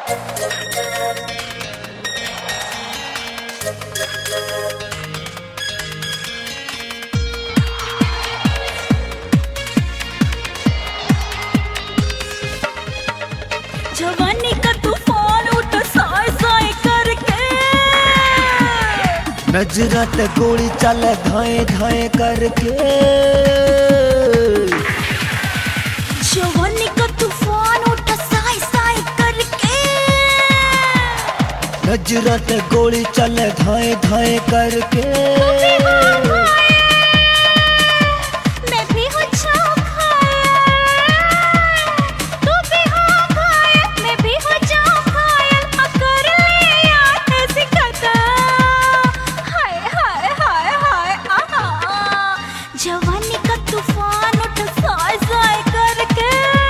जवानी का तूफान उठा साए साए करके, नजरा ते गोली चले धाए धाए करके। जवानी का तूफान उठा साए साए करके, नजरा ते गोली चले धाए धाए करके। जवानी का तूफान उठा साए साए करके।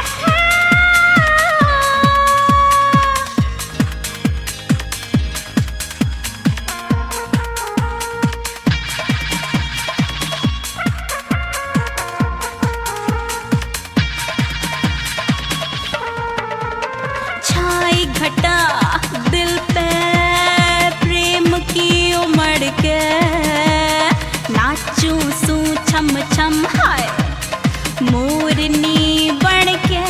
छाई घटा दिल पे प्रेम की उमड़ के, नाचू सू छम छम हाय मोरनी बन के।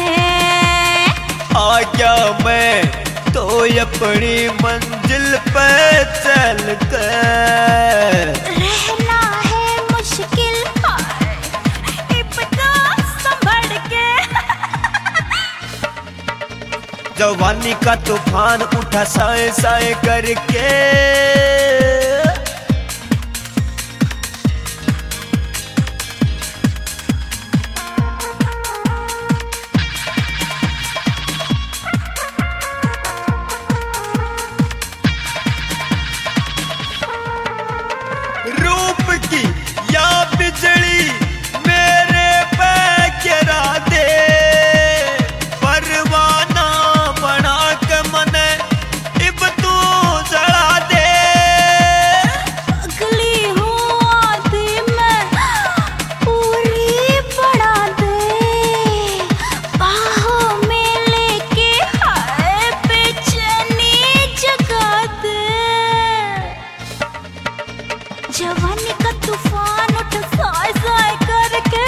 आ गया मैं तो अपनी मंजिल पे चल कर, रहना है मुश्किल हाय इब्दा संभल के। जवानी का तूफान उठा साए साए करके। रूप की या बिजली मेरे पे गिरा दे, परवाना बना के मने इब तू जला दे। अगली हूँ आदि मैं पूरी बढ़ा दे, बाहों में लेके हाय बेचैनी जगा दे। जवानी का तूफान उठा साए साए करके।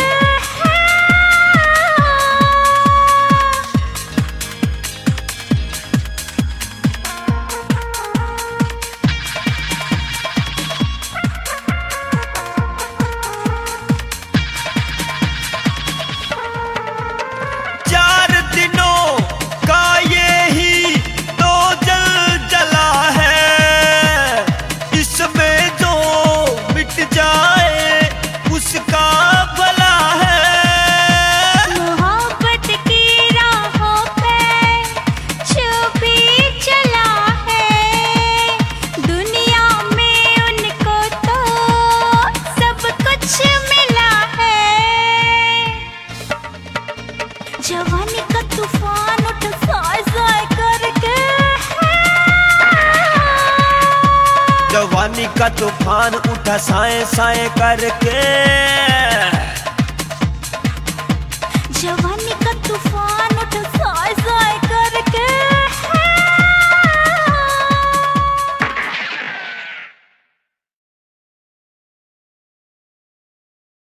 चार दिनों का ये ही तो जला है, इसमें जो मिट जाए उसका भला है। मोहब्बत की राहों पे जो भी चला है, दुनिया में उनको तो सब कुछ मिला है। जवानी का तूफान उठा साए साए करके। जवानी का तूफान उठा साए साए करके।